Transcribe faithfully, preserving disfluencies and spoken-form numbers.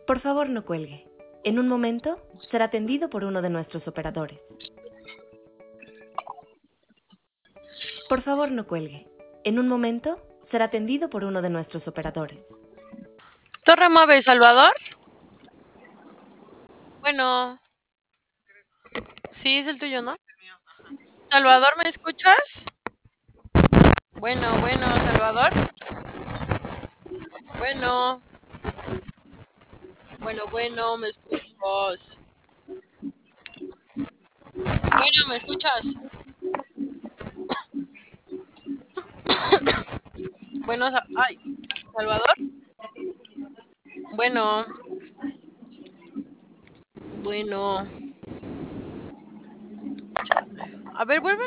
Por favor, no cuelgue. En un momento será atendido por uno de nuestros operadores. Por favor, no cuelgue. En un momento será atendido por uno de nuestros operadores. Torre Mave, Salvador. Bueno. Sí, es el tuyo, ¿no? Salvador, ¿me escuchas? Bueno, bueno, Salvador. Bueno. Bueno, bueno, ¿me escuchas? Bueno, ¿me escuchas? Bueno, Sa- ay, Salvador. Bueno. Bueno. A ver, vuelve.